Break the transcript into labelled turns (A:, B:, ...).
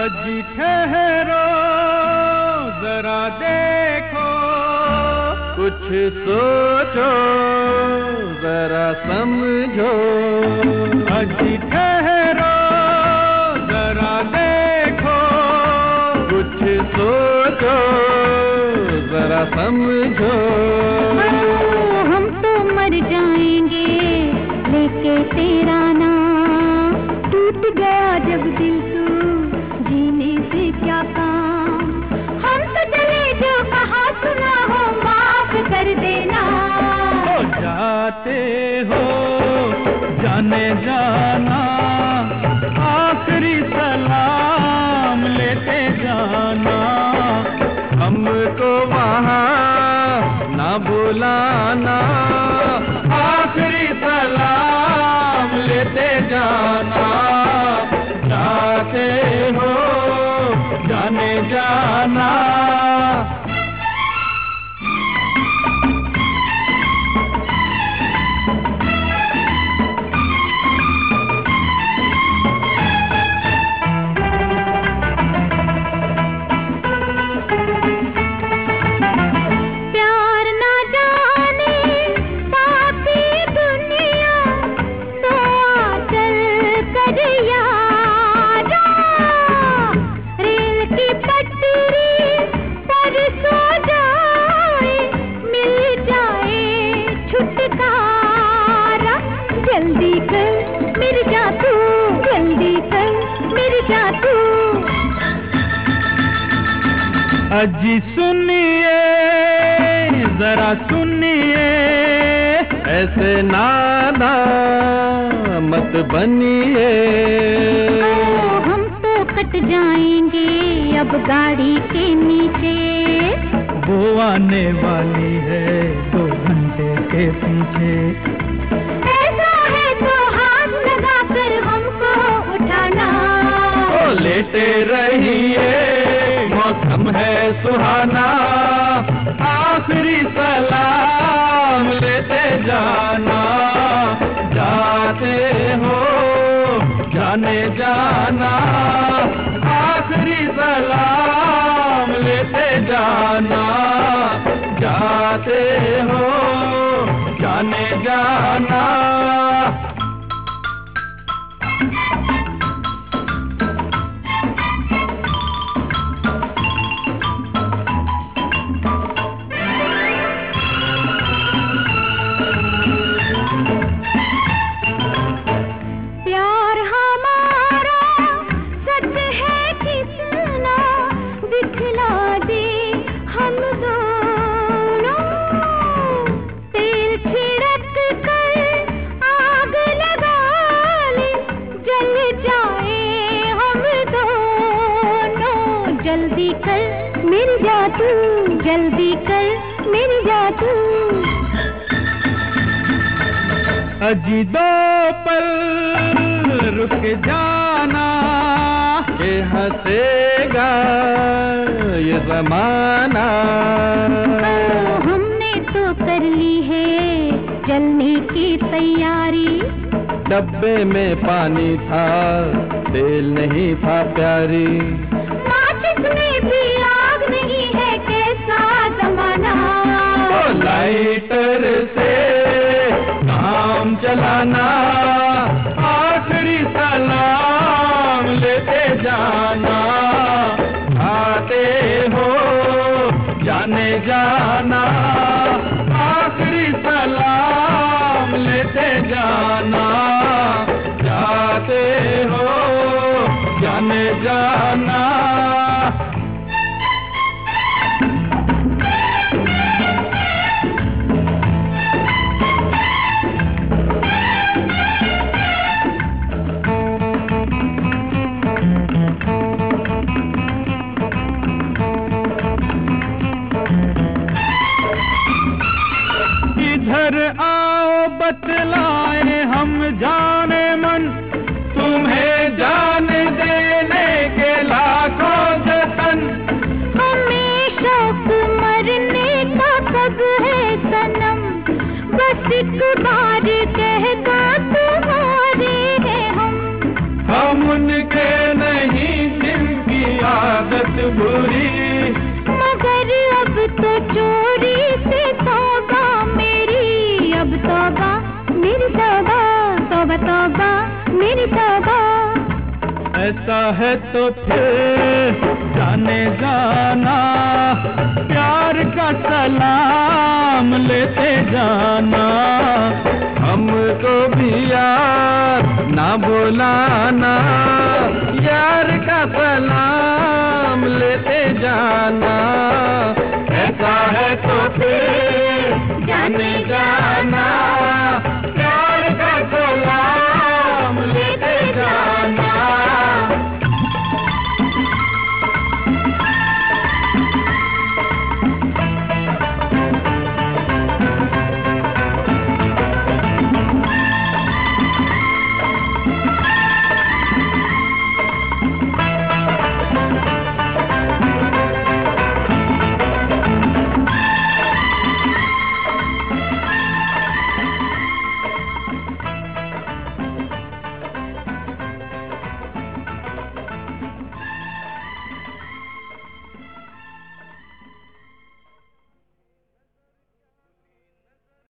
A: अजी ठहरो जरा देखो, कुछ सोचो जरा समझो। अजी ठहरो जरा देखो, कुछ सोचो जरा समझो।
B: हम तो मर जाएंगे लेके तेरा नाम, टूट गया जब दिल तू जीने से क्या काम। हम तो चले जो कहा सुना हो माफ कर देना।
A: हो जाते हो जाने जाना, आखिरी सलाम लेते जाना। हमको वहाँ ना बुलाना, आखिरी सलाम लेते जाना। जाते हो जाने जाना। जल्दी कर मेरे जादू, जल्दी कर मेरे जादू। अजी सुनिए जरा सुनिए, ऐसे नादा मत बनिए।
B: हम तो कट जाएंगे अब गाड़ी के नीचे,
A: वो आने वाली है 2 घंटे के पीछे। लेटे रहिए मौसम है सुहाना, आखिरी सलाम लेते जाना। जाते हो जाने जाना, आखिरी सलाम लेते जाना। जाते हो जाने जाना। जल्दी कर मेरी जादू, जल्दी कर मेरी जादू। अजी 2 पल रुक जाना, ये हंसेगा ये जमाना।
B: हमने तो कर ली है जलने की तैयारी।
A: डब्बे में पानी था तेल नहीं था प्यारी,
B: में भी आग नहीं है कैसा जमाना।
A: लाइटर से काम चलाना, आखिरी सलाम लेते जाना। आते हो जाने जाना, आखिरी सलाम लेते जाना। जाते हो जाने जाना। इधर आओ बतलाए हम जाने मन, तुम्हें जान देने के लाखों
B: तौबा तौबा तौबा मेरी तौबा।
A: ऐसा है तो फिर जाने जाना, प्यार का सलाम लेते जाना, हमको भी यार ना बुलाना, यार का सलाम लेते जाना। ऐसा है